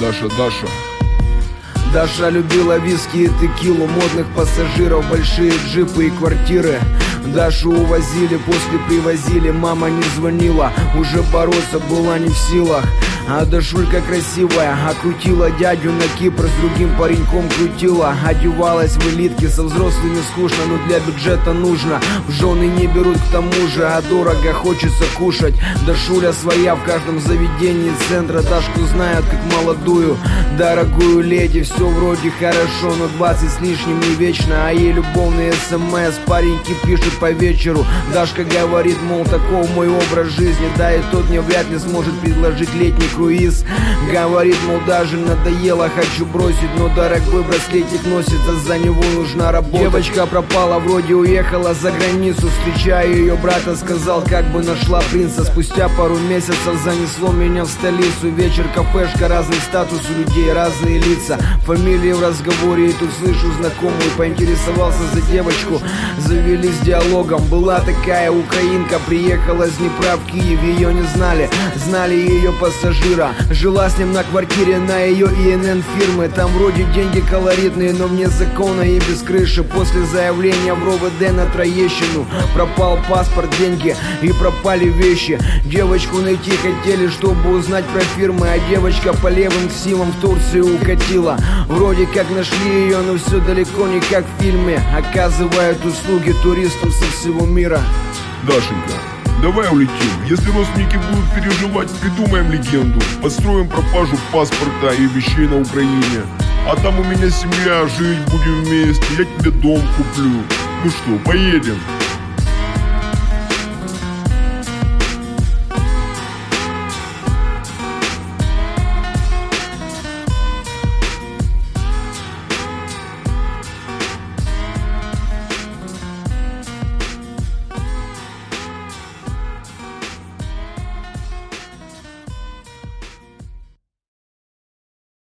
Даша. Даша любила виски и текилу, модных пассажиров, большие джипы и квартиры. Дашу увозили, после привозили, мама не звонила, уже бороться была не в силах. А Дашулька красивая, окрутила дядю на Кипр, с другим пареньком крутила. Одевалась в элитке, со взрослыми скучно, но для бюджета нужно. В жены не берут к тому же, а дорого хочется кушать. Дашуля своя в каждом заведении центра. Дашку знают как молодую, дорогую леди. Все вроде хорошо, но 20 с лишним не вечно. А ей любовные смс пареньки пишут по вечеру. Дашка говорит, мол, таков мой образ жизни. Да и тот мне вряд ли сможет предложить летний круиз. Говорит, мол, даже надоело, хочу бросить, но дорогой браслетик носится, за него нужна работа. Девочка пропала, вроде уехала за границу. Встречаю ее брата, сказал, как бы нашла принца. Спустя пару месяцев занесло меня в столицу. Вечер, кафешка, разный статус у людей, разные лица, фамилии в разговоре. И тут слышу знакомую, поинтересовался за девочку. Завелись диалогом, была такая украинка, приехала с Днепра в Киев, ее не знали, знали ее пассажиры. Жила с ним на квартире на ее ИНН фирмы. Там вроде деньги колоритные, но вне закона и без крыши. После заявления в РОВД на Троещину пропал паспорт, деньги и пропали вещи. Девочку найти хотели, чтобы узнать про фирмы, а девочка по левым силам в Турцию укатила. Вроде как нашли ее, но все далеко не как в фильме. Оказывают услуги туристам со всего мира. Дашенька, давай улетим. Если родственники будут переживать, придумаем легенду. Подстроим пропажу паспорта и вещей на Украине. А там у меня семья, жить будем вместе. Я тебе дом куплю. Ну что, поедем?